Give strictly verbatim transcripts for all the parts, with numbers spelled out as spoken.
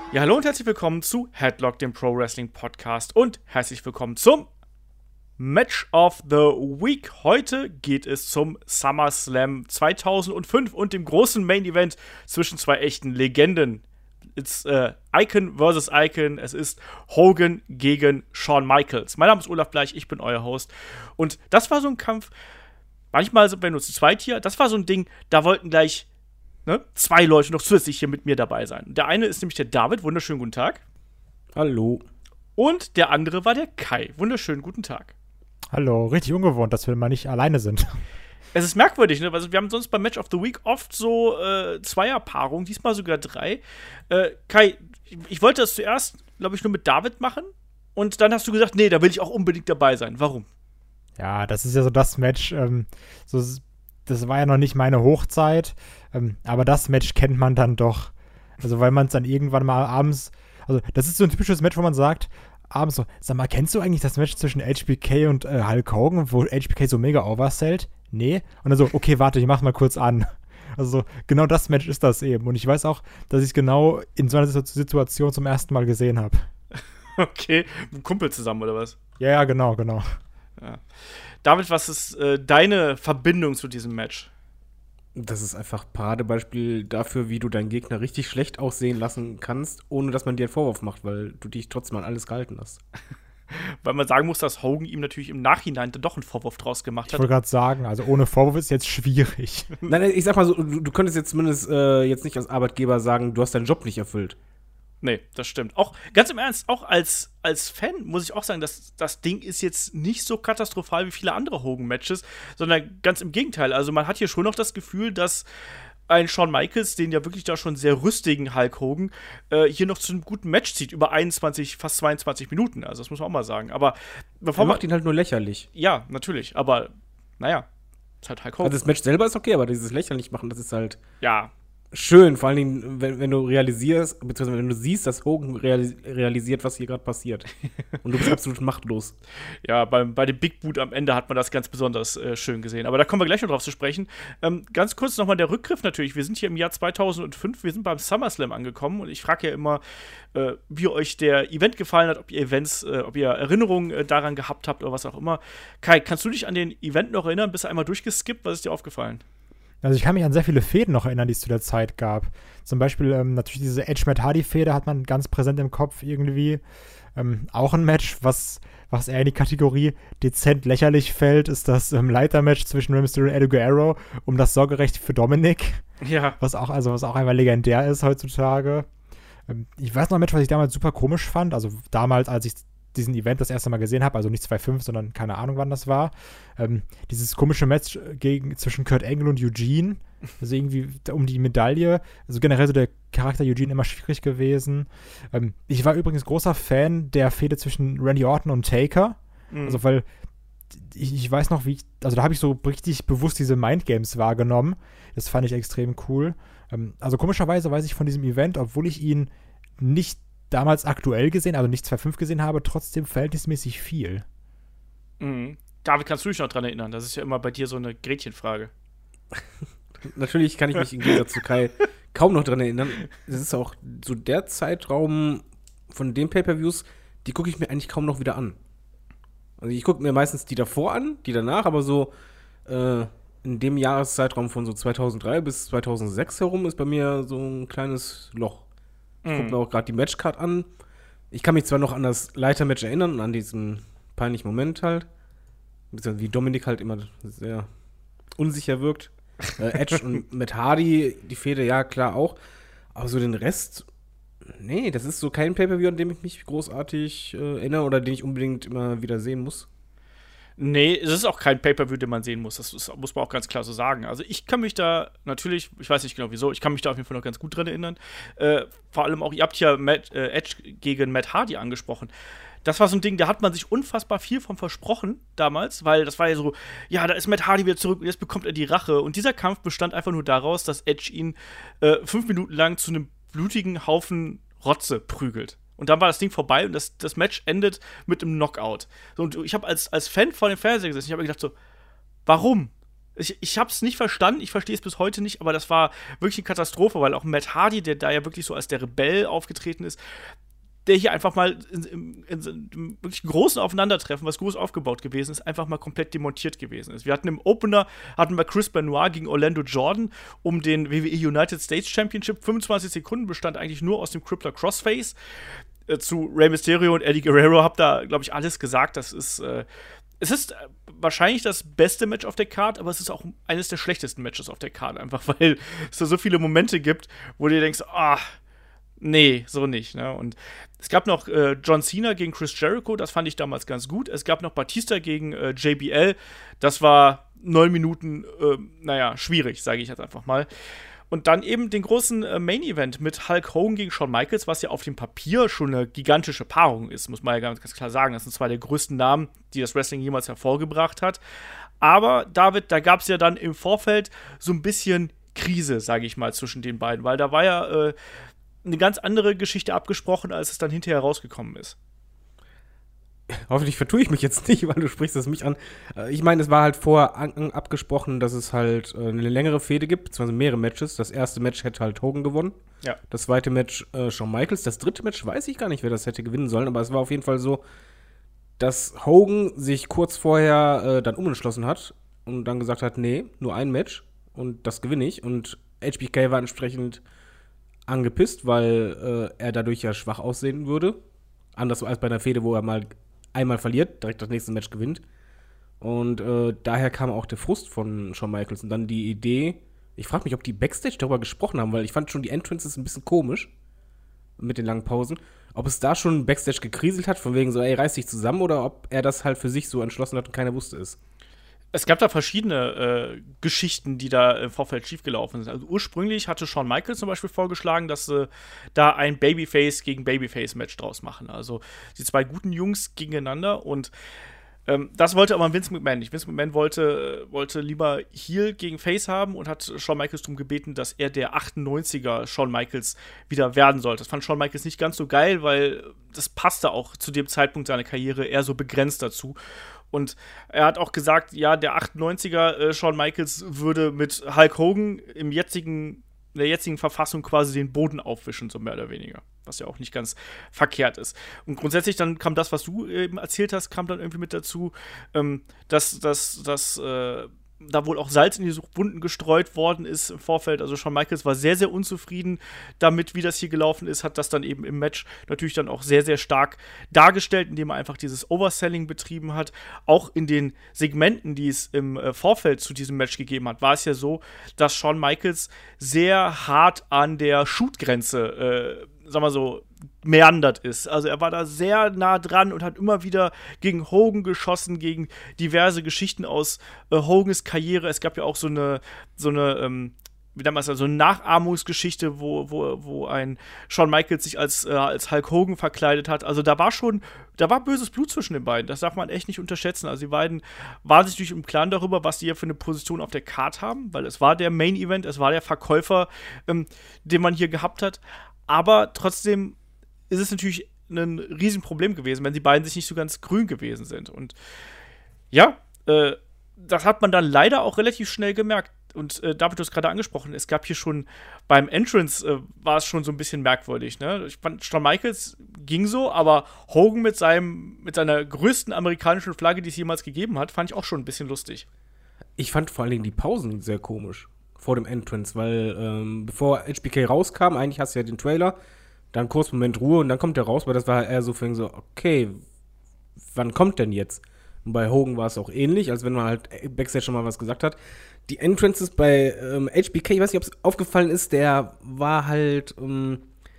Ja, hallo und herzlich willkommen zu Headlock, dem Pro Wrestling Podcast, und herzlich willkommen zum Match of the Week. Heute geht es zum SummerSlam zweitausendfünf und dem großen Main Event zwischen zwei echten Legenden. It's äh, Icon versus Icon. Es ist Hogan gegen Shawn Michaels. Mein Name ist Olaf Bleich, ich bin euer Host. Und das war so ein Kampf, manchmal sind wir nur zu zweit hier, das war so ein Ding, da wollten gleich ne, zwei Leute noch zusätzlich hier mit mir dabei sein. Der eine ist nämlich der David, wunderschönen guten Tag. Hallo. Und der andere war der Kai, wunderschönen guten Tag. Hallo, richtig ungewohnt, dass wir mal nicht alleine sind. Es ist merkwürdig, ne? Also wir haben sonst beim Match of the Week oft so äh, Zweierpaarungen, diesmal sogar drei. Äh, Kai, ich, ich wollte das zuerst, glaube ich, nur mit David machen. Und dann hast du gesagt, nee, da will ich auch unbedingt dabei sein. Warum? Ja, das ist ja so das Match, ähm, so, das war ja noch nicht meine Hochzeit, ähm, aber das Match kennt man dann doch. Also weil man es dann irgendwann mal abends, also das ist so ein typisches Match, wo man sagt, abends so, sag mal, kennst du eigentlich das Match zwischen H B K und äh, Hulk Hogan, wo H B K so mega oversellt? Nee. Und dann so, okay, warte, ich mach's mal kurz an. Also so, genau das Match ist das eben. Und ich weiß auch, dass ich es genau in so einer Situation zum ersten Mal gesehen habe. Okay, mit einem Kumpel zusammen, oder was? Ja, ja, genau, genau. Ja. David, was ist äh, deine Verbindung zu diesem Match? Das ist einfach Paradebeispiel dafür, wie du deinen Gegner richtig schlecht aussehen lassen kannst, ohne dass man dir einen Vorwurf macht, weil du dich trotzdem an alles gehalten hast. Weil man sagen muss, dass Hogan ihm natürlich im Nachhinein dann doch einen Vorwurf draus gemacht hat. Ich wollte gerade sagen, also ohne Vorwurf ist jetzt schwierig. Nein, ich sag mal so, du, du könntest jetzt zumindest äh, jetzt nicht als Arbeitgeber sagen, du hast deinen Job nicht erfüllt. Nee, das stimmt. Auch ganz im Ernst, auch als, als Fan muss ich auch sagen, dass das Ding ist jetzt nicht so katastrophal wie viele andere Hogan-Matches, sondern ganz im Gegenteil. Also man hat hier schon noch das Gefühl, dass ein Shawn Michaels, den ja wirklich da schon sehr rüstigen Hulk Hogan, äh, hier noch zu einem guten Match zieht, über einundzwanzig, fast zweiundzwanzig Minuten. Also das muss man auch mal sagen. Aber bevor Er man macht ihn halt nur lächerlich. Ja, natürlich. Aber naja, ist halt Hulk Hogan. Also das Match selber ist okay, aber dieses lächerlich machen, das ist halt Ja. schön, vor allen Dingen, wenn, wenn du realisierst, beziehungsweise wenn du siehst, dass Hogan realis- realisiert, was hier gerade passiert. Und du bist absolut machtlos. Ja, beim, bei dem Big Boot am Ende hat man das ganz besonders äh, schön gesehen. Aber da kommen wir gleich noch drauf zu sprechen. Ähm, ganz kurz nochmal der Rückgriff natürlich. Wir sind hier im Jahr zweitausendfünf, wir sind beim SummerSlam angekommen. Und ich frage ja immer, äh, wie euch der Event gefallen hat, ob ihr Events, äh, ob ihr Erinnerungen äh, daran gehabt habt oder was auch immer. Kai, kannst du dich an den Event noch erinnern? Bist du einmal durchgeskippt? Was ist dir aufgefallen? Also ich kann mich an sehr viele Fäden noch erinnern, die es zu der Zeit gab. Zum Beispiel ähm, natürlich diese Edge-Matt-Hardy-Fäde hat man ganz präsent im Kopf irgendwie. Ähm, auch ein Match, was, was eher in die Kategorie dezent lächerlich fällt, ist das ähm, Leitermatch zwischen Rey Mysterio und Eddie Guerrero um das Sorgerecht für Dominik. Ja. Was auch, also was auch einmal legendär ist heutzutage. Ähm, ich weiß noch ein Match, was ich damals super komisch fand. Also damals, als ich diesen Event das erste Mal gesehen habe, also nicht zwei Komma fünf, sondern keine Ahnung, wann das war. Ähm, dieses komische Match gegen, zwischen Kurt Angle und Eugene, also irgendwie um die Medaille. Also generell so der Charakter Eugene immer schwierig gewesen. Ähm, ich war übrigens großer Fan der Fehde zwischen Randy Orton und Taker. Mhm. Also weil ich, ich weiß noch, wie ich, also da habe ich so richtig bewusst diese Mindgames wahrgenommen. Das fand ich extrem cool. Ähm, also komischerweise weiß ich von diesem Event, obwohl ich ihn nicht damals aktuell gesehen, also nicht zwei Komma fünf gesehen habe, trotzdem verhältnismäßig viel. Mhm. David, kannst du dich noch dran erinnern? Das ist ja immer bei dir so eine Gretchenfrage. Natürlich kann ich mich im Gegensatz zu Kai kaum noch dran erinnern. Das ist auch so der Zeitraum von den Pay-Per-Views, die gucke ich mir eigentlich kaum noch wieder an. Also ich gucke mir meistens die davor an, die danach, aber so äh, in dem Jahreszeitraum von so zweitausenddrei bis zweitausendsechs herum ist bei mir so ein kleines Loch. Ich gucke mir auch gerade die Matchcard an. Ich kann mich zwar noch an das Leitermatch erinnern und an diesen peinlichen Moment halt. Wie Dominik halt immer sehr unsicher wirkt. äh, Edge und Matt Hardy, die Fehde, ja, klar auch. Aber so den Rest, nee, das ist so kein Pay-Per-View, an dem ich mich großartig äh, erinnere oder den ich unbedingt immer wieder sehen muss. Nee, es ist auch kein Pay-Per-View, den man sehen muss. Das ist, muss man auch ganz klar so sagen. Also ich kann mich da natürlich, ich weiß nicht genau wieso, ich kann mich da auf jeden Fall noch ganz gut dran erinnern. Äh, vor allem auch, ihr habt ja Matt, äh, Edge gegen Matt Hardy angesprochen. Das war so ein Ding, da hat man sich unfassbar viel von versprochen damals, weil das war ja so, ja, da ist Matt Hardy wieder zurück und jetzt bekommt er die Rache. Und dieser Kampf bestand einfach nur daraus, dass Edge ihn äh, fünf Minuten lang zu einem blutigen Haufen Rotze prügelt. Und dann war das Ding vorbei und das, das Match endet mit einem Knockout. So, und ich habe als, als Fan vor dem Fernseher gesessen, ich habe mir gedacht so, warum? ich, ich habe es nicht verstanden, ich verstehe es bis heute nicht, aber das war wirklich eine Katastrophe, weil auch Matt Hardy, der da ja wirklich so als der Rebell aufgetreten ist, der hier einfach mal in, in, in, in wirklich großen Aufeinandertreffen, was groß aufgebaut gewesen ist, einfach mal komplett demontiert gewesen ist. Wir hatten im Opener, hatten wir Chris Benoit gegen Orlando Jordan um den W W E United States Championship. fünfundzwanzig Sekunden bestand eigentlich nur aus dem Crippler Crossface. Äh, zu Rey Mysterio und Eddie Guerrero habt da, glaube ich, alles gesagt. Das ist, äh, es ist wahrscheinlich das beste Match auf der Card, aber es ist auch eines der schlechtesten Matches auf der Card, einfach weil es da so viele Momente gibt, wo du dir denkst, ah, nee, so nicht, ne? Und es gab noch äh, John Cena gegen Chris Jericho, das fand ich damals ganz gut. Es gab noch Batista gegen äh, J B L, das war neun Minuten, äh, naja, schwierig, sage ich jetzt einfach mal. Und dann eben den großen äh, Main-Event mit Hulk Hogan gegen Shawn Michaels, was ja auf dem Papier schon eine gigantische Paarung ist, muss man ja ganz, ganz klar sagen. Das sind zwei der größten Namen, die das Wrestling jemals hervorgebracht hat. Aber, David, da gab es ja dann im Vorfeld so ein bisschen Krise, sage ich mal, zwischen den beiden, weil da war ja äh, eine ganz andere Geschichte abgesprochen, als es dann hinterher rausgekommen ist. Hoffentlich vertue ich mich jetzt nicht, weil du sprichst es mich an. Ich meine, es war halt vorher an, abgesprochen, dass es halt äh, eine längere Fehde gibt, beziehungsweise mehrere Matches. Das erste Match hätte halt Hogan gewonnen. Ja. Das zweite Match äh, Shawn Michaels. Das dritte Match weiß ich gar nicht, wer das hätte gewinnen sollen, aber es war auf jeden Fall so, dass Hogan sich kurz vorher äh, dann umentschlossen hat und dann gesagt hat, nee, nur ein Match und das gewinne ich. Und H B K war entsprechend angepisst, weil äh, er dadurch ja schwach aussehen würde. Anders als bei einer Fehde, wo er mal einmal verliert, direkt das nächste Match gewinnt. Und äh, daher kam auch der Frust von Shawn Michaels. Und dann die Idee, ich frage mich, ob die Backstage darüber gesprochen haben, weil ich fand schon die Entrances ein bisschen komisch mit den langen Pausen. Ob es da schon Backstage gekriselt hat, von wegen so, ey, reiß dich zusammen, oder ob er das halt für sich so entschlossen hat und keiner wusste es. Es gab da verschiedene äh, Geschichten, die da im Vorfeld schiefgelaufen sind. Also ursprünglich hatte Shawn Michaels zum Beispiel vorgeschlagen, dass sie äh, da ein Babyface gegen Babyface-Match draus machen. Also die zwei guten Jungs gegeneinander und ähm, das wollte aber Vince McMahon nicht. Vince McMahon wollte, äh, wollte lieber Heel gegen Face haben und hat Shawn Michaels darum gebeten, dass er der achtundneunziger Shawn Michaels wieder werden sollte. Das fand Shawn Michaels nicht ganz so geil, weil das passte auch zu dem Zeitpunkt seiner Karriere eher so begrenzt dazu. Und er hat auch gesagt, ja, der achtundneunziger äh, Shawn Michaels würde mit Hulk Hogan im jetzigen, in der jetzigen Verfassung quasi den Boden aufwischen, so mehr oder weniger. Was ja auch nicht ganz verkehrt ist. Und grundsätzlich dann kam das, was du eben erzählt hast, kam dann irgendwie mit dazu, ähm, dass, dass, dass äh, da wohl auch Salz in die Wunden gestreut worden ist im Vorfeld. Also Shawn Michaels war sehr, sehr unzufrieden damit, wie das hier gelaufen ist, hat das dann eben im Match natürlich dann auch sehr, sehr stark dargestellt, indem er einfach dieses Overselling betrieben hat. Auch in den Segmenten, die es im äh, Vorfeld zu diesem Match gegeben hat, war es ja so, dass Shawn Michaels sehr hart an der Shoot-Grenze, äh, sagen wir so, meandert ist. Also er war da sehr nah dran und hat immer wieder gegen Hogan geschossen, gegen diverse Geschichten aus äh, Hogans Karriere. Es gab ja auch so eine, so eine, ähm, wie damals, so eine Nachahmungsgeschichte, wo, wo, wo ein Shawn Michaels sich als, äh, als Hulk Hogan verkleidet hat. Also da war schon, da war böses Blut zwischen den beiden. Das darf man echt nicht unterschätzen. Also die beiden waren sich natürlich im Klaren darüber, was die hier für eine Position auf der Card haben, weil es war der Main Event, es war der Verkäufer, ähm, den man hier gehabt hat. Aber trotzdem ist es natürlich ein Riesenproblem gewesen, wenn die beiden sich nicht so ganz grün gewesen sind. Und ja, äh, das hat man dann leider auch relativ schnell gemerkt. Und äh, David, du hast gerade angesprochen, es gab hier schon beim Entrance, äh, war es schon so ein bisschen merkwürdig. Ne? Ich fand, Shawn Michaels ging so, aber Hogan mit, seinem, mit seiner größten amerikanischen Flagge, die es jemals gegeben hat, fand ich auch schon ein bisschen lustig. Ich fand vor allen Dingen die Pausen sehr komisch vor dem Entrance, weil ähm, bevor H B K rauskam, eigentlich hast du ja den Trailer, dann kurz Moment Ruhe und dann kommt er raus, weil das war eher so für ihn so, okay, wann kommt denn jetzt? Und bei Hogan war es auch ähnlich, als wenn man halt Backstage schon mal was gesagt hat. Die Entrances bei ähm, H B K, ich weiß nicht, ob es aufgefallen ist, der war halt ähm,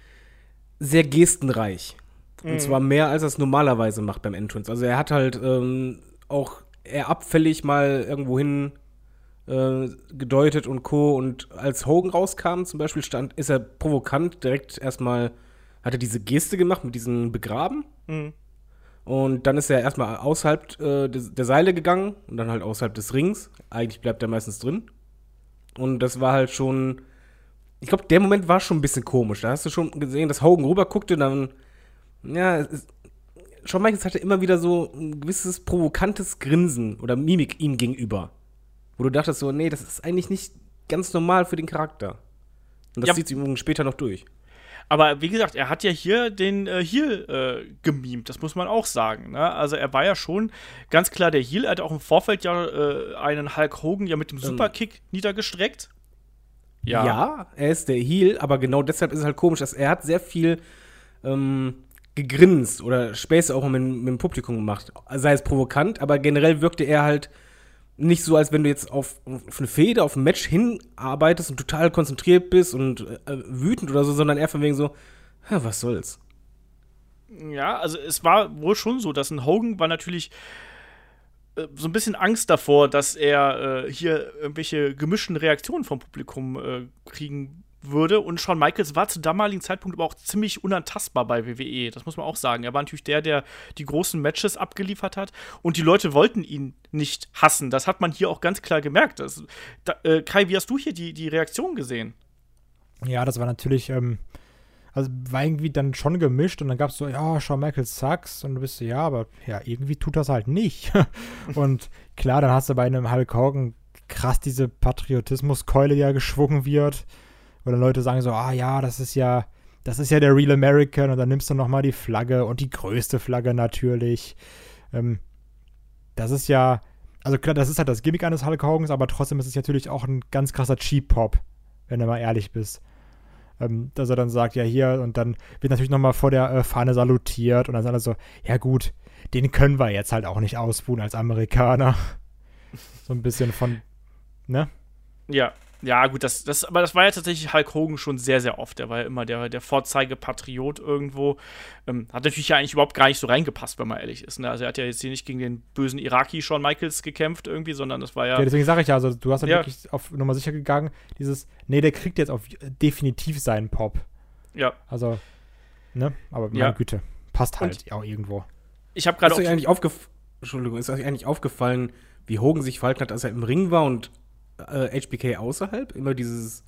sehr gestenreich. Mhm. Und zwar mehr, als er es normalerweise macht beim Entrance. Also er hat halt ähm, auch eher abfällig mal irgendwo hin äh, gedeutet und Co. Und als Hogan rauskam zum Beispiel, stand, ist er provokant direkt erstmal, hat er diese Geste gemacht mit diesem Begraben. Mhm. Und dann ist er erstmal außerhalb äh, des, der Seile gegangen und dann halt außerhalb des Rings. Eigentlich bleibt er meistens drin. Und das war halt schon, ich glaube, der Moment war schon ein bisschen komisch. Da hast du schon gesehen, dass Hogan rüber guckte, dann, ja, es, Shawn Michaels hatte immer wieder so ein gewisses provokantes Grinsen oder Mimik ihm gegenüber. wo du dachtest so, nee, das ist eigentlich nicht ganz normal für den Charakter. Und das Ja. zieht sich übrigens später noch durch. Aber wie gesagt, er hat ja hier den äh, Heel äh, gemimt, das muss man auch sagen. Ne? Also er war ja schon ganz klar der Heel. Er hat auch im Vorfeld ja äh, einen Hulk Hogan ja mit dem Superkick niedergestreckt. Ja. er ist der Heel, aber genau deshalb ist es halt komisch, dass er hat sehr viel ähm, gegrinst oder Späße auch mit, mit dem Publikum gemacht. Sei es provokant, aber generell wirkte er halt nicht so, als wenn du jetzt auf, auf eine Fehde, auf ein Match hinarbeitest und total konzentriert bist und äh, wütend oder so, sondern eher von wegen so, ja, was soll's. Ja, also es war wohl schon so, dass ein Hogan war natürlich äh, so ein bisschen Angst davor, dass er äh, hier irgendwelche gemischten Reaktionen vom Publikum äh, kriegen würde. Und Shawn Michaels war zu damaligen Zeitpunkt aber auch ziemlich unantastbar bei W W E. Das muss man auch sagen. Er war natürlich der, der die großen Matches abgeliefert hat. Und die Leute wollten ihn nicht hassen. Das hat man hier auch ganz klar gemerkt. Das, da, äh, Kai, wie hast du hier die, die Reaktion gesehen? Ja, das war natürlich, ähm, also war irgendwie dann schon gemischt und dann gab es so, ja, Shawn Michaels sucks und du bist so, ja, aber ja, irgendwie tut das halt nicht. Und klar, dann hast du bei einem Hulk Hogan krass diese Patriotismuskeule, die ja geschwungen wird. Oder Leute sagen so, ah ja, das ist ja, das ist ja der Real American und dann nimmst du nochmal die Flagge und die größte Flagge natürlich. Ähm, das ist ja, also klar, das ist halt das Gimmick eines Hulk Hogans, aber trotzdem ist es natürlich auch ein ganz krasser Cheap-Pop, wenn du mal ehrlich bist. Ähm, dass er dann sagt, ja hier, und dann wird natürlich nochmal vor der äh, Fahne salutiert und dann sagt er so, ja gut, den können wir jetzt halt auch nicht ausbuhen als Amerikaner. So ein bisschen von, ne? Ja. Ja, gut, das, das, aber das war ja tatsächlich Hulk Hogan schon sehr, sehr oft. Der war ja immer der, der Vorzeigepatriot irgendwo. Ähm, hat natürlich ja eigentlich überhaupt gar nicht so reingepasst, wenn man ehrlich ist. Ne? Also er hat ja jetzt hier nicht gegen den bösen Iraki Shawn Michaels gekämpft irgendwie, sondern das war ja. Ja, deswegen sage ich ja, also du hast halt Ja. wirklich auf Nummer sicher gegangen, dieses, nee, der kriegt jetzt auf definitiv seinen Pop. Ja. Also, ne? Aber meine Ja. Güte, passt halt auch irgendwo. Ich habe gerade Ist auch. euch eigentlich aufgef- Entschuldigung, ist euch eigentlich aufgefallen, wie Hogan sich verhalten hat, als er im Ring war und äh, H B K außerhalb? Immer dieses.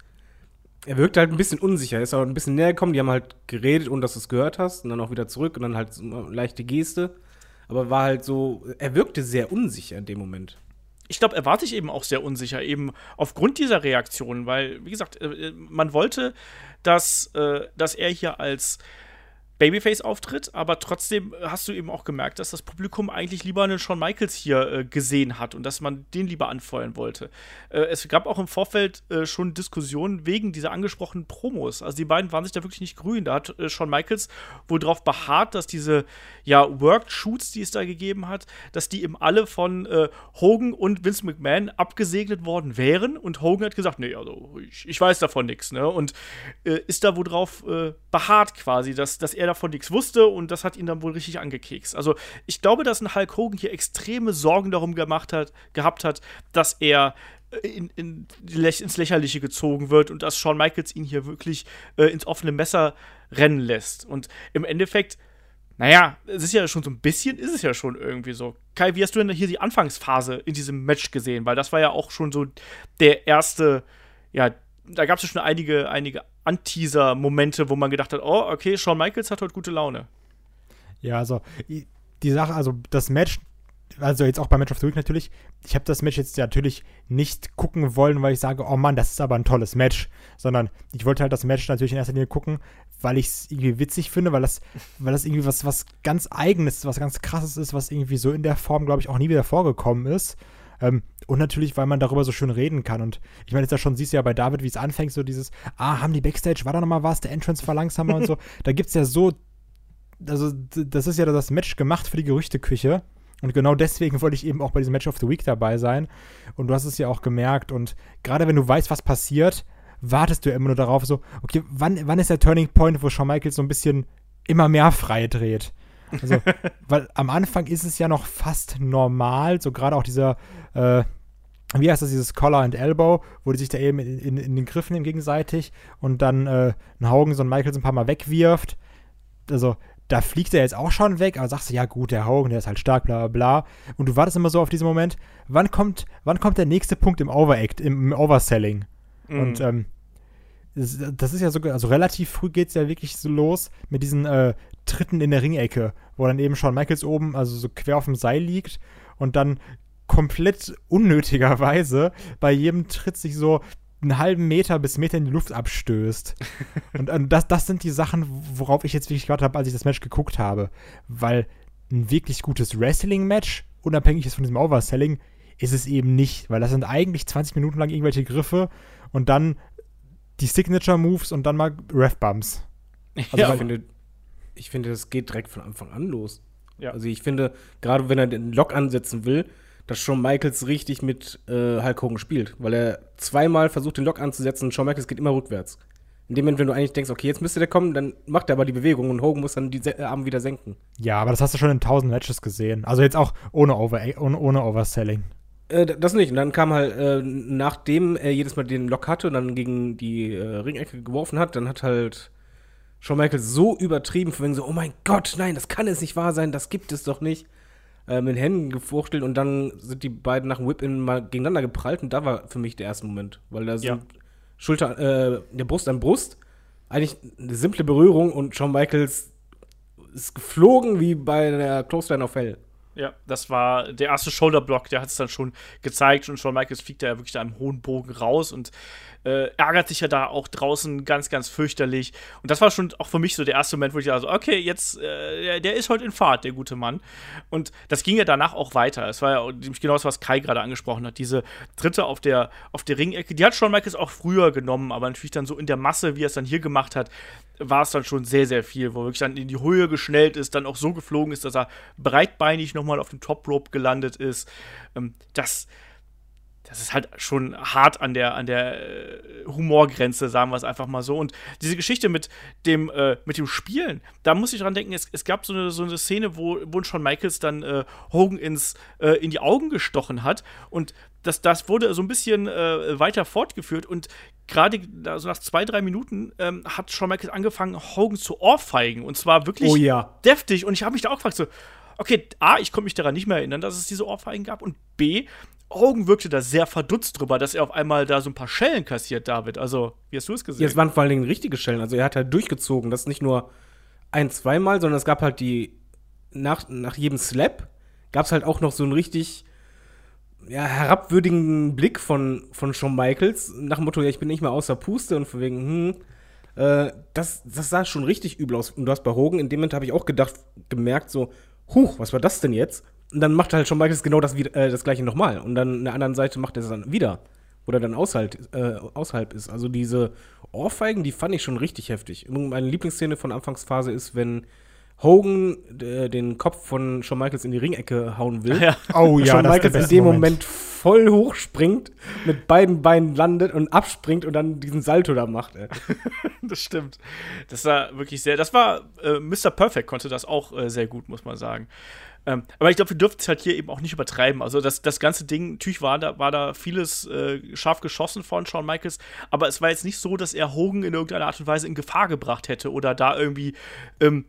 Er wirkte halt ein bisschen unsicher. Er ist auch ein bisschen näher gekommen. Die haben halt geredet, ohne dass du es gehört hast. Und dann auch wieder zurück. Und dann halt so eine leichte Geste. Aber war halt so. Er wirkte sehr unsicher in dem Moment. Ich glaube, er war sich eben auch sehr unsicher, eben aufgrund dieser Reaktion, weil, wie gesagt, äh, man wollte, dass, äh, dass er hier als Babyface auftritt, aber trotzdem hast du eben auch gemerkt, dass das Publikum eigentlich lieber einen Shawn Michaels hier äh, gesehen hat und dass man den lieber anfeuern wollte. Äh, es gab auch im Vorfeld äh, schon Diskussionen wegen dieser angesprochenen Promos. Also die beiden waren sich da wirklich nicht grün. Da hat äh, Shawn Michaels wohl darauf beharrt, dass diese ja, Worked-Shoots, die es da gegeben hat, dass die eben alle von äh, Hogan und Vince McMahon abgesegnet worden wären. Und Hogan hat gesagt, nee, also ich, ich weiß davon nichts. Ne? Und äh, ist da wohl drauf äh, beharrt quasi, dass, dass er davon nichts wusste und das hat ihn dann wohl richtig angekekst. Also ich glaube, dass ein Hulk Hogan hier extreme Sorgen darum gemacht hat, gehabt hat, dass er in, in, ins Lächerliche gezogen wird und dass Shawn Michaels ihn hier wirklich äh, ins offene Messer rennen lässt. Und im Endeffekt, naja, es ist ja schon so ein bisschen, ist es ja schon irgendwie so. Kai, wie hast du denn hier die Anfangsphase in diesem Match gesehen? Weil das war ja auch schon so der erste, ja, da gab es ja schon einige, einige Anteaser-Momente, wo man gedacht hat, oh, okay, Shawn Michaels hat heute gute Laune. Ja, also i- die Sache, also das Match, also jetzt auch bei Match of the Week natürlich, ich habe das Match jetzt natürlich nicht gucken wollen, weil ich sage, oh Mann, das ist aber ein tolles Match, sondern ich wollte halt das Match natürlich in erster Linie gucken, weil ich es irgendwie witzig finde, weil das, weil das irgendwie was, was ganz Eigenes, was ganz Krasses ist, was irgendwie so in der Form, glaube ich, auch nie wieder vorgekommen ist. Ähm, und natürlich, weil man darüber so schön reden kann. Und ich meine, jetzt ja schon, siehst du ja bei David, wie es anfängt, so dieses, ah, haben die Backstage, war da nochmal was, der Entrance war langsamer und so. Da gibt's ja so, also d- das ist ja das Match gemacht für die Gerüchteküche. Und genau deswegen wollte ich eben auch bei diesem Match of the Week dabei sein. Und du hast es ja auch gemerkt. Und gerade wenn du weißt, was passiert, wartest du immer nur darauf, so, okay, wann, wann ist der Turning Point, wo Shawn Michaels so ein bisschen immer mehr frei dreht? Also, weil am Anfang ist es ja noch fast normal, so gerade auch dieser, äh, wie heißt das, dieses Collar and Elbow, wo die sich da eben in, in, in den Griffen nehmen gegenseitig und dann äh, ein Hogan so ein Michaels ein paar Mal wegwirft. Also, da fliegt er jetzt auch schon weg, aber sagst du, ja gut, der Hogan, der ist halt stark, bla bla bla. Und du wartest immer so auf diesen Moment, wann kommt, wann kommt der nächste Punkt im Overact, im, im Overselling? Mhm. Und ähm, das, das ist ja sogar, also relativ früh geht es ja wirklich so los mit diesen äh, Tritten in der Ringecke, wo dann eben Shawn Michaels oben, also so quer auf dem Seil liegt und dann komplett unnötigerweise bei jedem Tritt sich so einen halben Meter bis Meter in die Luft abstößt. und, und das, das sind die Sachen, worauf ich jetzt wirklich gewartet habe, als ich das Match geguckt habe. Weil ein wirklich gutes Wrestling-Match, unabhängig ist von diesem Overselling, ist es eben nicht. Weil das sind eigentlich zwanzig Minuten lang irgendwelche Griffe und dann die Signature-Moves und dann mal Ref-Bumps. Also Ja, ich, finde, ich finde, das geht direkt von Anfang an los. Ja. Also ich finde, gerade wenn er den Lock ansetzen will, dass Shawn Michaels richtig mit äh, Hulk Hogan spielt. Weil er zweimal versucht, den Lock anzusetzen und Shawn Michaels geht immer rückwärts. In dem Moment, wenn du eigentlich denkst, okay, jetzt müsste der kommen, dann macht er aber die Bewegung und Hogan muss dann die Se- Arme wieder senken. Ja, aber das hast du schon in tausend Matches gesehen. Also jetzt auch ohne, Over ohne, ohne Overselling. Äh, das nicht. Und dann kam halt, äh, nachdem er jedes Mal den Lock hatte und dann gegen die äh, Ringecke geworfen hat, dann hat halt Shawn Michaels so übertrieben, von wegen so, oh mein Gott, nein, das kann es nicht wahr sein, das gibt es doch nicht. Äh, mit den Händen gefuchtelt und dann sind die beiden nach dem Whip-In mal gegeneinander geprallt und da war für mich der erste Moment. Weil da sind Ja. Schulter, äh, der Brust an Brust, eigentlich eine simple Berührung und Shawn Michaels ist geflogen wie bei der Clothesline of Hell. Ja, das war der erste Shoulderblock, der hat es dann schon gezeigt und Shawn Michaels fliegt da ja wirklich da im hohen Bogen raus und äh, ärgert sich ja da auch draußen ganz, ganz fürchterlich. Und das war schon auch für mich so der erste Moment, wo ich dachte, okay, jetzt, äh, der, der ist heute in Fahrt, der gute Mann. Und das ging ja danach auch weiter. Es war ja nämlich genau das, was Kai gerade angesprochen hat. Diese Tritte auf der, auf der Ringecke, die hat Shawn Michaels auch früher genommen, aber natürlich dann so in der Masse, wie er es dann hier gemacht hat, war es dann schon sehr, sehr viel, wo er wirklich dann in die Höhe geschnellt ist, dann auch so geflogen ist, dass er breitbeinig nochmal auf dem Top Rope gelandet ist. Ähm, das, das ist halt schon hart an der, an der äh, Humorgrenze, sagen wir es einfach mal so. Und diese Geschichte mit dem, äh, mit dem Spielen, da muss ich dran denken, es, es gab so eine, so eine Szene, wo, wo Shawn Michaels dann äh, Hogan ins, äh, in die Augen gestochen hat und das, das wurde so ein bisschen äh, weiter fortgeführt und gerade also nach zwei, drei Minuten ähm, hat Shawn Michaels angefangen, Hogan zu ohrfeigen. Und zwar wirklich Oh ja. deftig. Und ich habe mich da auch gefragt, so, okay, A, ich konnte mich daran nicht mehr erinnern, dass es diese Ohrfeigen gab. Und B, Hogan wirkte da sehr verdutzt drüber, dass er auf einmal da so ein paar Schellen kassiert, David. Also, wie hast du es gesehen? Ja, es waren vor allen Dingen richtige Schellen. Also er hat halt durchgezogen. Das nicht nur ein-, zweimal, sondern es gab halt die, nach, nach jedem Slap gab es halt auch noch so einen richtig ja, herabwürdigen Blick von, von Shawn Michaels, nach dem Motto, ja, ich bin nicht mehr außer Puste und von wegen, hm, äh, das, das sah schon richtig übel aus. Und du hast bei Hogan, in dem Moment habe ich auch gedacht, gemerkt, so, huch, was war das denn jetzt? Und dann macht halt Shawn Michaels genau das, äh, das gleiche nochmal. Und dann an der anderen Seite macht er es dann wieder, wo er dann außerhalb, äh, außerhalb ist. Also diese Ohrfeigen, die fand ich schon richtig heftig. Meine Lieblingsszene von Anfangsphase ist, wenn Hogan äh, den Kopf von Shawn Michaels in die Ringecke hauen will. Ja. Oh ja, Shawn das ist der Michaels in beste dem Moment. Moment voll hochspringt, mit beiden Beinen landet und abspringt und dann diesen Salto da macht. Ey. Das stimmt. Das war wirklich sehr, das war, äh, Mister Perfect konnte das auch äh, sehr gut, muss man sagen. Ähm, aber ich glaube, wir dürfen es halt hier eben auch nicht übertreiben. Also das, das ganze Ding, natürlich war da, war da vieles äh, scharf geschossen von Shawn Michaels, aber es war jetzt nicht so, dass er Hogan in irgendeiner Art und Weise in Gefahr gebracht hätte oder da irgendwie ähm,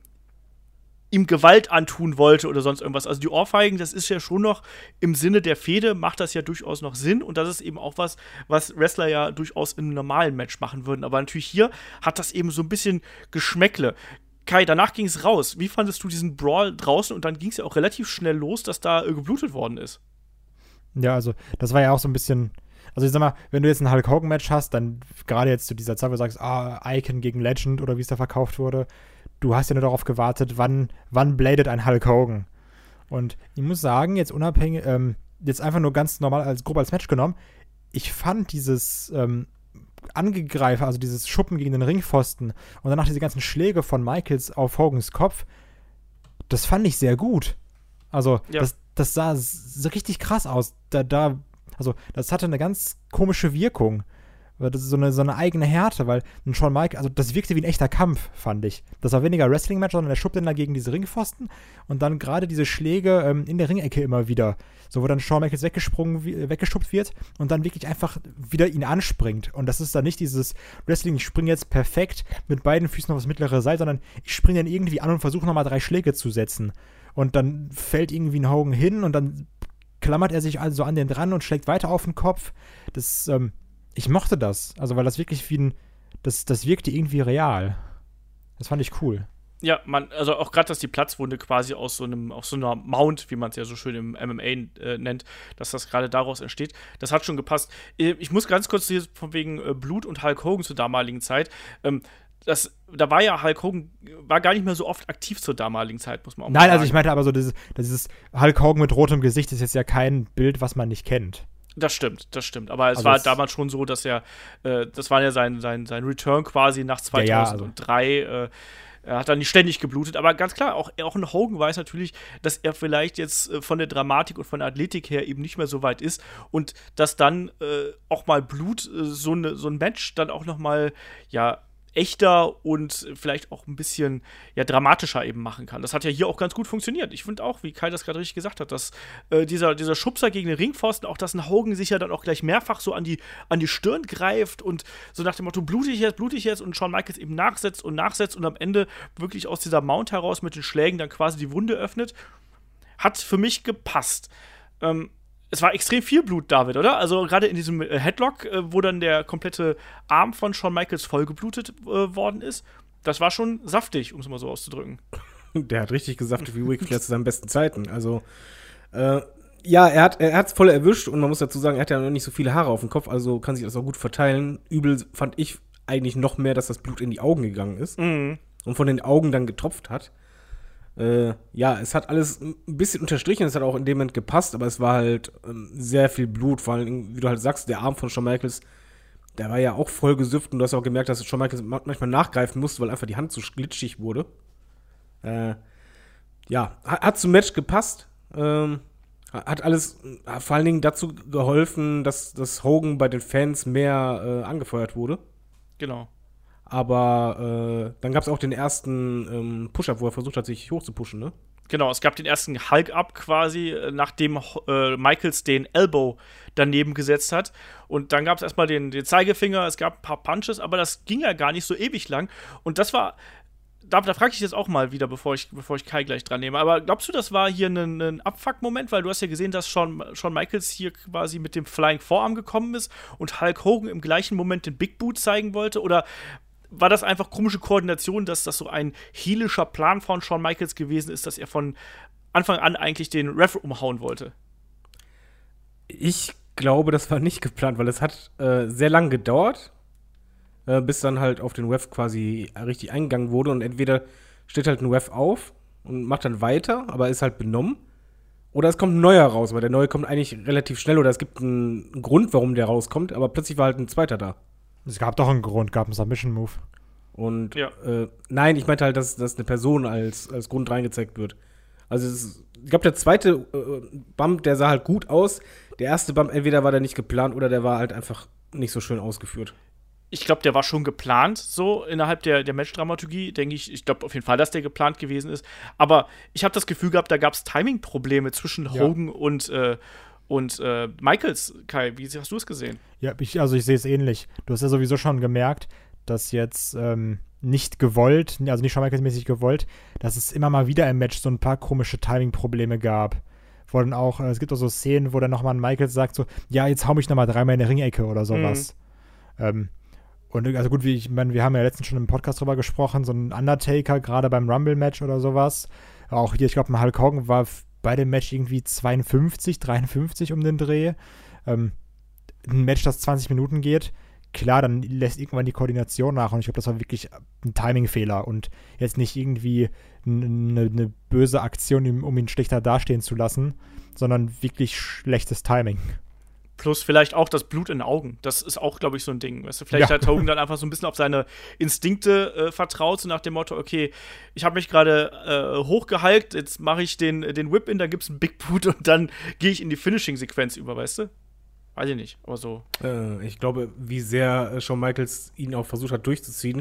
ihm Gewalt antun wollte oder sonst irgendwas. Also die Ohrfeigen, das ist ja schon noch im Sinne der Fehde, macht das ja durchaus noch Sinn und das ist eben auch was, was Wrestler ja durchaus in einem normalen Match machen würden. Aber natürlich hier hat das eben so ein bisschen Geschmäckle. Kai, danach ging es raus. Wie fandest du diesen Brawl draußen? Und dann ging es ja auch relativ schnell los, dass da äh, geblutet worden ist. Ja, also das war ja auch so ein bisschen, also ich sag mal, wenn du jetzt ein Hulk Hogan-Match hast, dann gerade jetzt zu dieser Zeit, wo du sagst, ah, Icon gegen Legend oder wie es da verkauft wurde, du hast ja nur darauf gewartet, wann, wann bladet ein Hulk Hogan. Und ich muss sagen, jetzt unabhängig, ähm, jetzt einfach nur ganz normal als grob als Match genommen, ich fand dieses ähm, Angegreifer, also dieses Schuppen gegen den Ringpfosten und danach diese ganzen Schläge von Michaels auf Hogans Kopf, das fand ich sehr gut. Also, Ja. das, das sah so richtig krass aus. Da, da, also, das hatte eine ganz komische Wirkung. Das ist so eine, so eine eigene Härte, weil ein Shawn Michaels, also das wirkte wie ein echter Kampf, fand ich. Das war weniger Wrestling-Match, sondern der schubbt dann da gegen diese Ringpfosten und dann gerade diese Schläge ähm, in der Ringecke immer wieder. So, wo dann Shawn Michaels weggesprungen, wie, weggeschubbt wird und dann wirklich einfach wieder ihn anspringt. Und das ist dann nicht dieses Wrestling, ich springe jetzt perfekt mit beiden Füßen auf das mittlere Seil, sondern ich springe dann irgendwie an und versuche nochmal drei Schläge zu setzen. Und dann fällt irgendwie ein Hogan hin und dann klammert er sich also an den dran und schlägt weiter auf den Kopf. Das, ähm, ich mochte das. Also, weil das wirklich wie ein, das, das wirkte irgendwie real. Das fand ich cool. Ja, man, also auch gerade, dass die Platzwunde quasi aus so einem, aus so einer Mount, wie man es ja so schön im M M A äh, nennt, dass das gerade daraus entsteht, das hat schon gepasst. Äh, ich muss ganz kurz hier von wegen äh, Blut und Hulk Hogan zur damaligen Zeit. Ähm, das, da war ja Hulk Hogan, war gar nicht mehr so oft aktiv zur damaligen Zeit, muss man auch mal Nein, sagen. also ich meinte aber so, dieses, dieses Hulk Hogan mit rotem Gesicht ist jetzt ja kein Bild, was man nicht kennt. Das stimmt, das stimmt. Aber es Also war es- damals schon so, dass er, äh, das war ja sein, sein, sein Return quasi nach Ja, ja, also- zweitausenddrei. äh, er hat dann nicht ständig geblutet. Aber ganz klar, auch, auch ein Hogan weiß natürlich, dass er vielleicht jetzt äh, von der Dramatik und von der Athletik her eben nicht mehr so weit ist. Und dass dann äh, auch mal Blut, äh, so, ne, so ein Match dann auch noch mal, ja, echter und vielleicht auch ein bisschen ja, dramatischer eben machen kann. Das hat ja hier auch ganz gut funktioniert. Ich finde auch, wie Kai das gerade richtig gesagt hat, dass äh, dieser, dieser Schubser gegen den Ringpfosten, auch dass ein Hogan sich ja dann auch gleich mehrfach so an die, an die Stirn greift und so nach dem Motto, blutig jetzt, blutig jetzt und Shawn Michaels eben nachsetzt und nachsetzt und am Ende wirklich aus dieser Mount heraus mit den Schlägen dann quasi die Wunde öffnet, hat für mich gepasst. Ähm, Es war extrem viel Blut, David, oder? Also gerade in diesem äh, Headlock, äh, wo dann der komplette Arm von Shawn Michaels vollgeblutet äh, worden ist. Das war schon saftig, um es mal so auszudrücken. Der hat richtig gesaftet wie Ric Flair zu seinen besten Zeiten. Also, äh, ja, er hat er hat's voll erwischt und man muss dazu sagen, er hat ja noch nicht so viele Haare auf dem Kopf, also kann sich das auch gut verteilen. Übel fand ich eigentlich noch mehr, dass das Blut in die Augen gegangen ist Mhm. und von den Augen dann getropft hat. Äh, ja, es hat alles ein bisschen unterstrichen, es hat auch in dem Moment gepasst, aber es war halt ähm, sehr viel Blut, vor allem, wie du halt sagst, der Arm von Shawn Michaels, der war ja auch voll gesüfft und du hast auch gemerkt, dass Shawn Michaels ma- manchmal nachgreifen musste, weil einfach die Hand so glitschig wurde. Äh, ja, hat, hat zum Match gepasst, ähm, hat alles äh, vor allen Dingen dazu geholfen, dass, dass Hogan bei den Fans mehr äh, angefeuert wurde. Genau. Aber äh, dann gab es auch den ersten ähm, Push-Up, wo er versucht hat, sich hochzupushen, ne? Genau, es gab den ersten Hulk-Up quasi, äh, nachdem äh, Michaels den Elbow daneben gesetzt hat. Und dann gab es erstmal den, den Zeigefinger, es gab ein paar Punches, aber das ging ja gar nicht so ewig lang. Und das war, da, da frage ich jetzt auch mal wieder, bevor ich, bevor ich Kai gleich dran nehme. Aber glaubst du, das war hier ein, ein Abfuck-Moment? Weil du hast ja gesehen, dass Shawn, Shawn Michaels hier quasi mit dem Flying Forearm gekommen ist und Hulk Hogan im gleichen Moment den Big Boot zeigen wollte? Oder war das einfach komische Koordination, dass das so ein heelischer Plan von Shawn Michaels gewesen ist, dass er von Anfang an eigentlich den Ref umhauen wollte? Ich glaube, das war nicht geplant, weil es hat äh, sehr lang gedauert, äh, bis dann halt auf den Ref quasi richtig eingegangen wurde und entweder steht halt ein Ref auf und macht dann weiter, aber ist halt benommen, oder es kommt ein neuer raus, aber der neue kommt eigentlich relativ schnell oder es gibt einen Grund, warum der rauskommt, aber plötzlich war halt ein zweiter da. Es gab doch einen Grund, gab einen Submission-Move. Und Ja. äh, nein, ich meinte halt, dass, dass eine Person als, als Grund reingezeigt wird. Also es ist, ich glaube, der zweite äh, Bump, der sah halt gut aus. Der erste Bump, entweder war der nicht geplant oder der war halt einfach nicht so schön ausgeführt. Ich glaube, der war schon geplant, so innerhalb der, der Match-Dramaturgie, denke ich. Ich glaube auf jeden Fall, dass der geplant gewesen ist. Aber ich habe das Gefühl gehabt, da gab es Timing-Probleme zwischen Ja. Hogan und, äh, und äh, Michaels. Kai, wie hast du es gesehen? Ja, ich, also ich sehe es ähnlich. Du hast ja sowieso schon gemerkt, dass jetzt ähm, nicht gewollt, also nicht Shawn Michaels-mäßig gewollt, dass es immer mal wieder im Match so ein paar komische Timing-Probleme gab. Wo dann auch, äh, es gibt auch so Szenen, wo dann nochmal ein Michaels sagt so, ja, jetzt hau mich nochmal dreimal in der Ringecke oder sowas. Ähm, und also gut, wie ich meine, wir haben ja letztens schon im Podcast drüber gesprochen, so ein Undertaker, gerade beim Rumble-Match oder sowas. Auch hier, ich glaube, ein Hulk Hogan war f- bei dem Match irgendwie zweiundfünfzig, dreiundfünfzig um den Dreh. Ähm, ein Match, das zwanzig Minuten geht, klar, dann lässt irgendwann die Koordination nach und ich glaube, das war wirklich ein Timing-Fehler und jetzt nicht irgendwie eine, eine böse Aktion, um um ihn schlechter dastehen zu lassen, sondern wirklich schlechtes Timing. Plus vielleicht auch das Blut in den Augen. Das ist auch, glaube ich, so ein Ding. Weißt du, vielleicht Ja. hat Hogan dann einfach so ein bisschen auf seine Instinkte äh, vertraut, so nach dem Motto, okay, ich habe mich gerade äh, hochgehalkt, jetzt mache ich den, den Whip-In, dann gibt's einen Big Boot und dann gehe ich in die Finishing-Sequenz über, weißt du? Weiß ich nicht, aber so. Äh, ich glaube, wie sehr äh, Shawn Michaels ihn auch versucht hat durchzuziehen,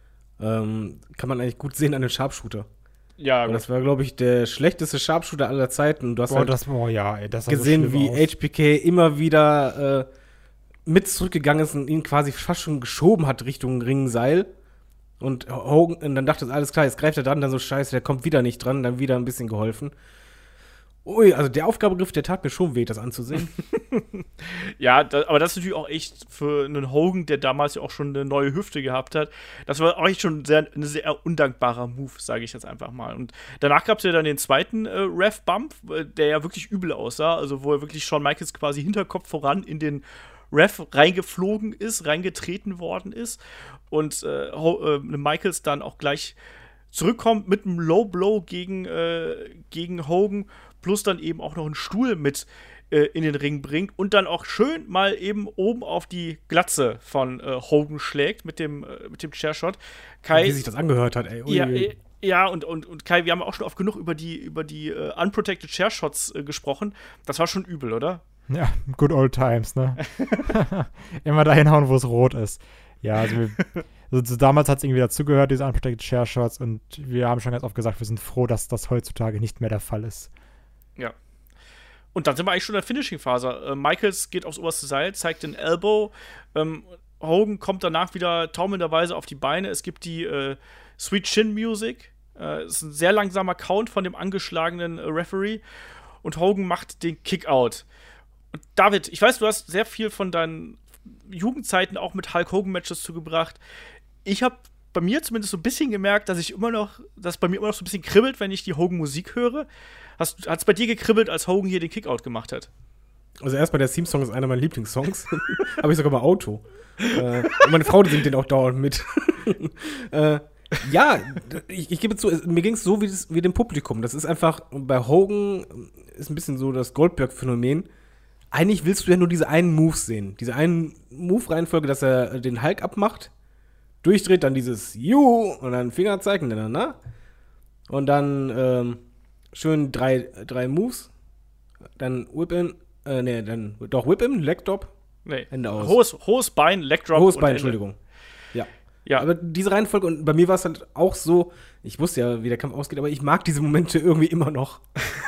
ähm, kann man eigentlich gut sehen an den Sharpshooter. Ja, Aber das war, glaube ich, der schlechteste Sharpshooter aller Zeiten. Und du hast Boah, halt das, oh ja, ey, das sah gesehen, so schlimm wie aus. H B K immer wieder äh, mit zurückgegangen ist und ihn quasi fast schon geschoben hat Richtung Ringseil. Und Hogan, und dann dachte es, alles klar, jetzt greift er dran, dann so scheiße, der kommt wieder nicht dran, dann wieder ein bisschen geholfen. Ui, also der Aufgabegriff, der tat mir schon weh, das anzusehen. Ja, da, aber das ist natürlich auch echt für einen Hogan, der damals ja auch schon eine neue Hüfte gehabt hat. Das war auch echt schon sehr, ein sehr undankbarer Move, sage ich jetzt einfach mal. Und danach gab es ja dann den zweiten äh, Ref-Bump, äh, der ja wirklich übel aussah. Also wo er wirklich Shawn Michaels quasi Hinterkopf voran in den Ref reingeflogen ist, reingetreten worden ist. Und äh, äh, Michaels dann auch gleich zurückkommt mit einem Low Blow gegen, äh, gegen Hogan, plus dann eben auch noch einen Stuhl mit äh, in den Ring bringt und dann auch schön mal eben oben auf die Glatze von äh, Hogan schlägt mit dem, äh, mit dem Chairshot. Kai, wie sich das angehört hat, ey. Ui, ja, ui. ja und, und, und Kai, wir haben auch schon oft genug über die, über die äh, Unprotected Chairshots äh, gesprochen. Das war schon übel, oder? Ja, good old times, ne? Immer da hinhauen, wo es rot ist. Ja, also, wir, also damals hat es irgendwie dazugehört, diese Unprotected Chair Shots, und wir haben schon ganz oft gesagt, wir sind froh, dass das heutzutage nicht mehr der Fall ist. Ja. Und dann sind wir eigentlich schon in der Finishing-Phase. Äh, Michaels geht aufs oberste Seil, zeigt den Elbow. Ähm, Hogan kommt danach wieder taumelnderweise auf die Beine. Es gibt die äh, Sweet Chin Music. Äh, es ist ein sehr langsamer Count von dem angeschlagenen äh, Referee. Und Hogan macht den Kick-Out. Und David, ich weiß, du hast sehr viel von deinen Jugendzeiten auch mit Hulk Hogan-Matches zugebracht. Ich habe bei mir zumindest so ein bisschen gemerkt, dass ich immer noch, dass bei mir immer noch so ein bisschen kribbelt, wenn ich die Hogan-Musik höre. Hat es bei dir gekribbelt, als Hogan hier den Kickout gemacht hat? Also erstmal, der Theme-Song ist einer meiner Lieblingssongs. Habe ich sogar mal Auto. äh, und meine Frau, die singt den auch dauernd mit. äh, ja, ich, ich gebe zu, mir ging es so wie, das, wie dem Publikum. Das ist einfach, bei Hogan ist ein bisschen so das Goldberg-Phänomen. Eigentlich willst du ja nur diese einen Moves sehen. Diese einen Move-Reihenfolge, dass er den Hulk abmacht, durchdreht, dann dieses You und dann Finger zeigen, na, na, und dann ähm, schön drei, drei Moves, dann Whip-In, äh, nee, dann doch Whip-In, Leg-Drop, nee. Ende aus. Hohes, hohes Bein, Leg-Drop. Hohes Bein, Entschuldigung. Ja. Ja. Aber diese Reihenfolge, und bei mir war es halt auch so, ich wusste ja, wie der Kampf ausgeht, aber ich mag diese Momente irgendwie immer noch.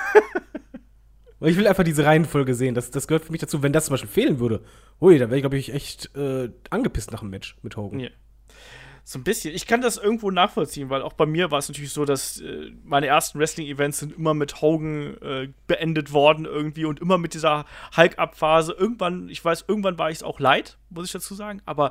Weil ich will einfach diese Reihenfolge sehen. Das, das gehört für mich dazu. Wenn das zum Beispiel fehlen würde, ui, dann wäre ich, glaube ich, echt äh, angepisst nach dem Match mit Hogan. Ja. So ein bisschen. Ich kann das irgendwo nachvollziehen, weil auch bei mir war es natürlich so, dass äh, meine ersten Wrestling-Events sind immer mit Hogan äh, beendet worden irgendwie und immer mit dieser Hulk-Up-Phase. Irgendwann, ich weiß, irgendwann war ich es auch leid, muss ich dazu sagen, aber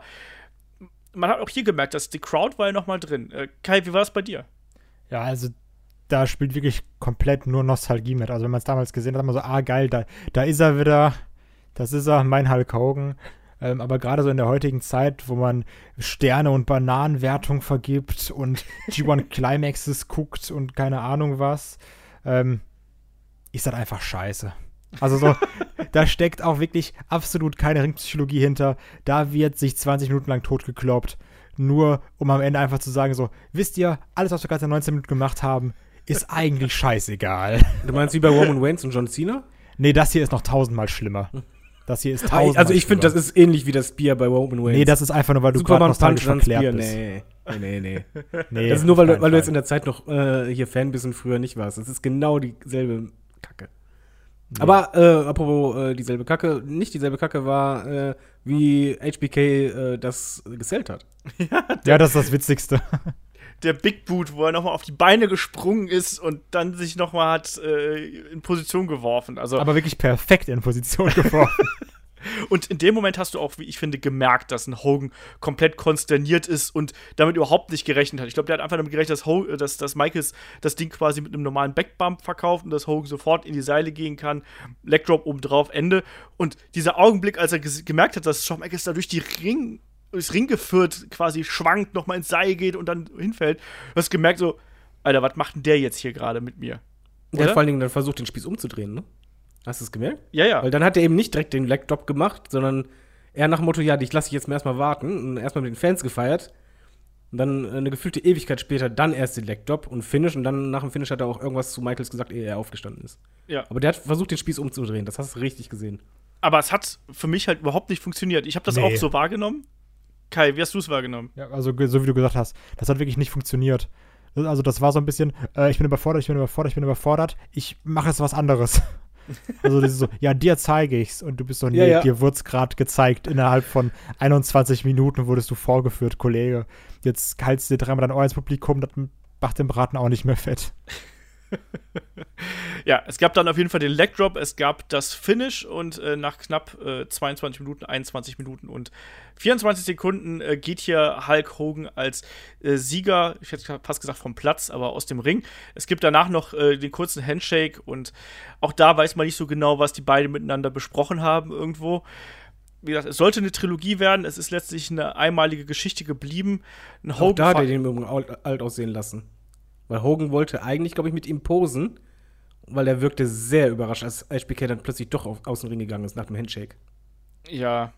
man hat auch hier gemerkt, dass die Crowd war ja noch mal drin. Äh, Kai, wie war es bei dir? Ja, also da spielt wirklich komplett nur Nostalgie mit. Also wenn man es damals gesehen hat, hat man so, ah geil, da, da ist er wieder, das ist er, mein Hulk Hogan. Ähm, aber gerade so in der heutigen Zeit, wo man Sterne- und Bananenwertung vergibt und G eins Climaxes guckt und keine Ahnung was, ähm, ist das einfach scheiße. Also so, da steckt auch wirklich absolut keine Ringpsychologie hinter. Da wird sich zwanzig Minuten lang totgekloppt, nur um am Ende einfach zu sagen so, wisst ihr, alles, was wir gerade in neunzehn Minuten gemacht haben, ist eigentlich scheißegal. Du meinst wie bei Roman Reigns und John Cena? Nee, das hier ist noch tausendmal schlimmer. Das hier ist tausendmal Also ich finde, das ist ähnlich wie das Spear bei Roman Reigns. Nee, das ist einfach nur, weil du gerade nostalgisch verklärt bist. Nee, nee, nee. nee. Das ist nur, weil, du, weil du jetzt in der Zeit noch äh, hier Fan bist und früher nicht warst. Das ist genau dieselbe Kacke. Nee. Aber äh, apropos äh, dieselbe Kacke, nicht dieselbe Kacke war, äh, wie H B K äh, das gesellt hat. Ja, ja, das ist das Witzigste. Der Big Boot, wo er nochmal auf die Beine gesprungen ist und dann sich nochmal hat äh, in Position geworfen. Also, aber wirklich perfekt in Position geworfen. Und in dem Moment hast du auch, wie ich finde, gemerkt, dass ein Hogan komplett konsterniert ist und damit überhaupt nicht gerechnet hat. Ich glaube, der hat einfach damit gerechnet, dass, Hogan, dass, dass Michaels das Ding quasi mit einem normalen Backbump verkauft und dass Hogan sofort in die Seile gehen kann. Legdrop obendrauf, Ende. Und dieser Augenblick, als er gemerkt hat, dass Shawn Michaels da durch die Ring durchs Ring geführt, quasi schwankt, nochmal ins Seil geht und dann hinfällt. Du hast gemerkt so, Alter, was macht denn der jetzt hier gerade mit mir? Der hat vor allen Dingen dann versucht, den Spieß umzudrehen, ne? Hast du es gemerkt? Ja, ja. Weil dann hat er eben nicht direkt den Leg Drop gemacht, sondern eher nach dem Motto, ja, dich lasse ich jetzt erstmal warten und erstmal mit den Fans gefeiert. Und dann eine gefühlte Ewigkeit später dann erst den Leg Drop und Finish und dann nach dem Finish hat er auch irgendwas zu Michaels gesagt, ehe er aufgestanden ist. Ja. Aber der hat versucht, den Spieß umzudrehen. Das hast du richtig gesehen. Aber es hat für mich halt überhaupt nicht funktioniert. Ich habe das nee. auch so wahrgenommen. Kai, wie hast du es wahrgenommen? Ja, also so wie du gesagt hast, das hat wirklich nicht funktioniert. Also das war so ein bisschen, äh, ich bin überfordert, ich bin überfordert, ich bin überfordert, ich mache jetzt was anderes. Also das ist so, ja, dir zeige ich's und du bist so, nee, ja, ja. dir wurd's gerade gezeigt. Innerhalb von einundzwanzig Minuten wurdest du vorgeführt, Kollege. Jetzt haltst du dir dreimal dein Ohr ins Publikum, das macht den Braten auch nicht mehr fett. Ja, es gab dann auf jeden Fall den Leg Drop, es gab das Finish und äh, nach knapp äh, zweiundzwanzig Minuten, einundzwanzig Minuten und vierundzwanzig Sekunden äh, geht hier Hulk Hogan als äh, Sieger, ich hätte fast gesagt vom Platz, aber aus dem Ring. Es gibt danach noch äh, den kurzen Handshake und auch da weiß man nicht so genau, was die beiden miteinander besprochen haben irgendwo. Wie gesagt, es sollte eine Trilogie werden, es ist letztlich eine einmalige Geschichte geblieben. Ein Auch da hat er den übrigens alt, alt aussehen lassen. Weil Hogan wollte eigentlich, glaube ich, mit ihm posen, weil er wirkte sehr überrascht, als H B K dann plötzlich doch auf, aus dem Ring gegangen ist nach dem Handshake. Ja.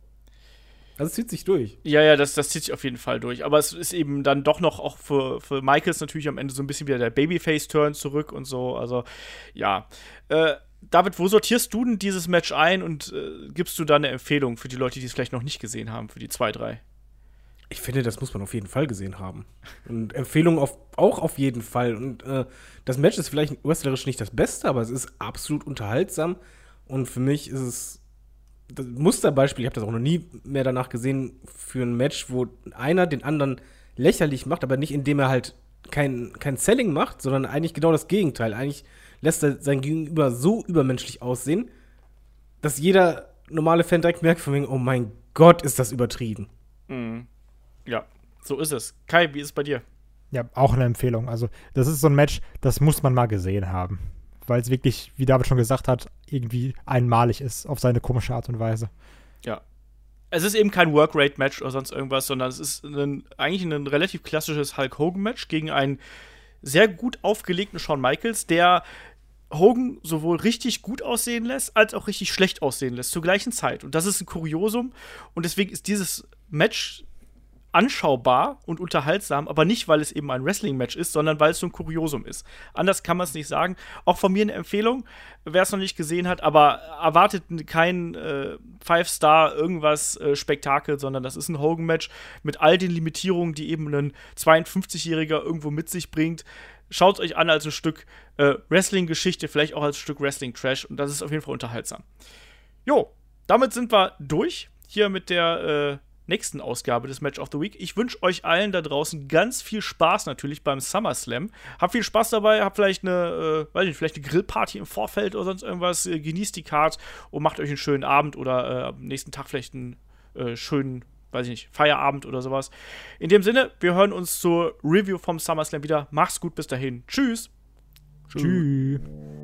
Also es zieht sich durch. Ja, ja, das, das zieht sich auf jeden Fall durch. Aber es ist eben dann doch noch auch für, für Michaels natürlich am Ende so ein bisschen wieder der Babyface-Turn zurück und so. Also, ja. Äh, David, wo sortierst du denn dieses Match ein und äh, gibst du da eine Empfehlung für die Leute, die es vielleicht noch nicht gesehen haben, für die zwei, drei? Ich finde, das muss man auf jeden Fall gesehen haben. Und Empfehlung auf, auch auf jeden Fall. Und äh, das Match ist vielleicht wrestlerisch nicht das Beste, aber es ist absolut unterhaltsam. Und für mich ist es das Musterbeispiel, ich habe das auch noch nie mehr danach gesehen, für ein Match, wo einer den anderen lächerlich macht, aber nicht indem er halt kein, kein Selling macht, sondern eigentlich genau das Gegenteil. Eigentlich lässt er sein Gegenüber so übermenschlich aussehen, dass jeder normale Fan direkt merkt von wegen, oh mein Gott, ist das übertrieben. Mhm. Ja, so ist es. Kai, wie ist es bei dir? Ja, auch eine Empfehlung. Also, das ist so ein Match, das muss man mal gesehen haben. Weil es wirklich, wie David schon gesagt hat, irgendwie einmalig ist auf seine komische Art und Weise. Ja. Es ist eben kein Workrate-Match oder sonst irgendwas, sondern es ist ein, eigentlich ein relativ klassisches Hulk-Hogan-Match gegen einen sehr gut aufgelegten Shawn Michaels, der Hogan sowohl richtig gut aussehen lässt, als auch richtig schlecht aussehen lässt zur gleichen Zeit. Und das ist ein Kuriosum. Und deswegen ist dieses Match anschaubar und unterhaltsam, aber nicht, weil es eben ein Wrestling-Match ist, sondern weil es so ein Kuriosum ist. Anders kann man es nicht sagen. Auch von mir eine Empfehlung, wer es noch nicht gesehen hat, aber erwartet kein äh, Five-Star irgendwas äh, Spektakel, sondern das ist ein Hogan-Match mit all den Limitierungen, die eben ein zweiundfünfzigjähriger irgendwo mit sich bringt. Schaut euch an als ein Stück äh, Wrestling-Geschichte, vielleicht auch als Stück Wrestling-Trash und das ist auf jeden Fall unterhaltsam. Jo, damit sind wir durch hier mit der äh, nächsten Ausgabe des Match of the Week. Ich wünsche euch allen da draußen ganz viel Spaß natürlich beim SummerSlam. Habt viel Spaß dabei, habt vielleicht eine, äh, weiß nicht, vielleicht eine Grillparty im Vorfeld oder sonst irgendwas. Äh, genießt die Card und macht euch einen schönen Abend oder äh, am nächsten Tag vielleicht einen äh, schönen, weiß ich nicht, Feierabend oder sowas. In dem Sinne, wir hören uns zur Review vom SummerSlam wieder. Macht's gut, bis dahin. Tschüss. Tschüss.